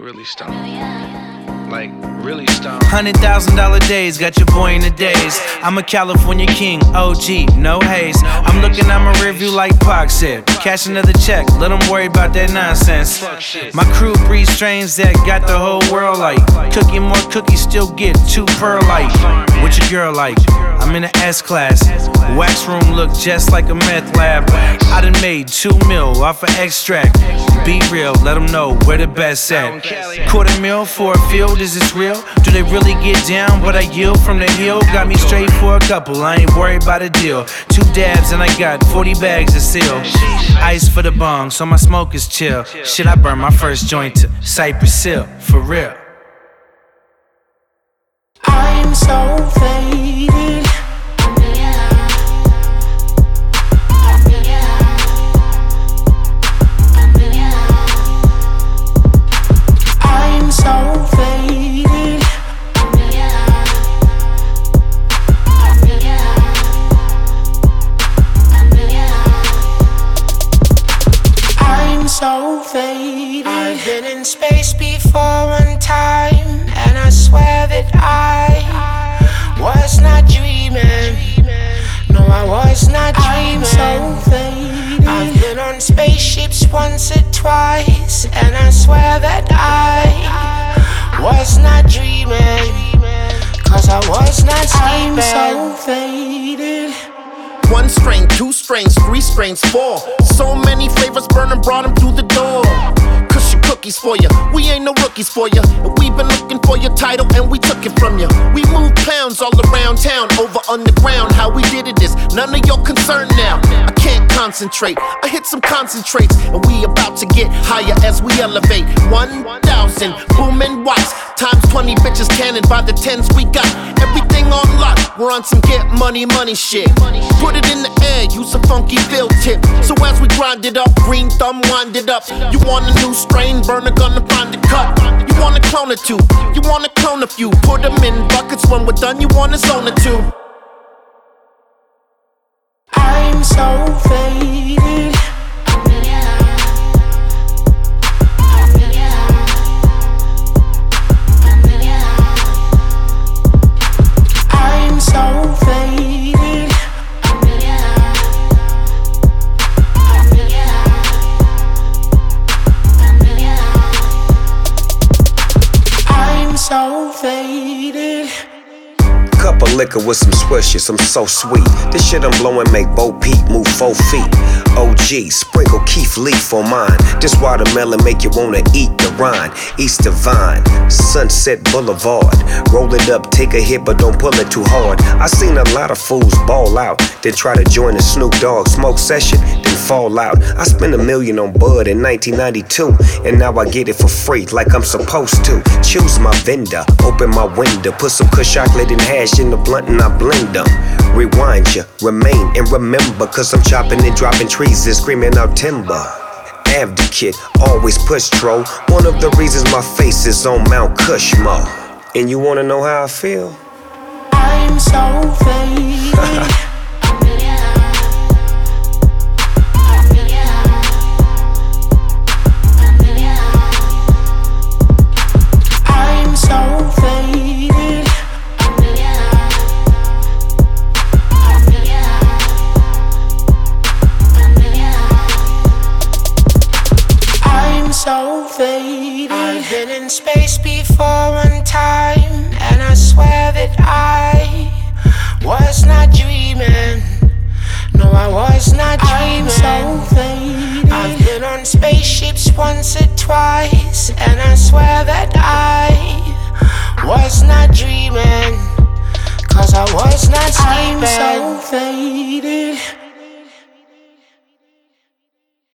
really stoned. Like, really stoned. $100,000 days, got your boy in the days. I'm a California king, OG, no haze. I'm looking at my rearview like Pac said. Cash another check, let them worry about that nonsense. My crew breeds strains that got the whole world like. Cookie more cookies, still get 2 perlite. What your girl like? I'm in the S-class. Wax room look just like a meth lab. I done made 2 mil off of extract. Be real, let them know where the best at. $250,000 for a field, is this real? Do they really get down what I yield from the hill? Got me straight for a couple, I ain't worried about a deal. 2 dabs and I got 40 bags to seal. Ice for the bong, so my smoke is chill. Shit, I burn my first joint to Cypress Hill, for real. I'm so faded. I'm so faded. I'm so faded. I've been in space before one time, and I swear that I was not dreaming. No, I was not dreaming. I'm so faded. I've been on spaceships once or twice, and I swear that I was not dreaming. Cause I was not sleeping. I'm so faded. 1 strain, 2 strains, 3 strains, 4. So many flavors, burnin', brought them through the door. Cushion cookies for ya, we ain't no rookies for ya. And we been looking for your title and we took it from ya. We moved pounds all around town, over underground. How we did it is none of your concern now. I can't concentrate, I hit some concentrates, and we about to get higher as we elevate. 1,000 booming watts, times 20 bitches cannon by the 10s we got. Everything on lock, we're on some get money shit. Put it in the air, use a funky field tip. So as we grind it up, green thumb wind it up. You want a new strain, burner gonna find a cut. You wanna clone a 2, you wanna clone a few. Put them in buckets, when we're done, you wanna zone a 2. I'm so faded. I'm so faded. I'm so faded. Cup of liquor with some swishes, I'm so sweet. This shit I'm blowing make Bo Peep move 4 feet. OG, sprinkle Keith Leaf on mine. This watermelon make you wanna eat the rind. Easter Vine, Sunset Boulevard. Roll it up, take a hit, but don't pull it too hard. I seen a lot of fools ball out, then try to join the Snoop Dogg smoke session, then fall out. I spent $1 million on bud in 1992, and now I get it for free like I'm supposed to. Choose my vendor, open my window, put some kush chocolate and hash in the blunt and I blend them. Rewind ya, remain and remember, cause I'm chopping and dropping trees and screaming out timber. Advocate, always push troll. One of the reasons my face is on Mount Cushmore. And you wanna know how I feel? I'm so faded. I'm so faded. I'm so faded. I've been in space before one time, and I swear that I was not dreaming. No, I was not dreaming. I'm so faded. I've been on spaceships once or twice, and I swear that I was not dreaming. Cause I was not sleeping. I'm so faded.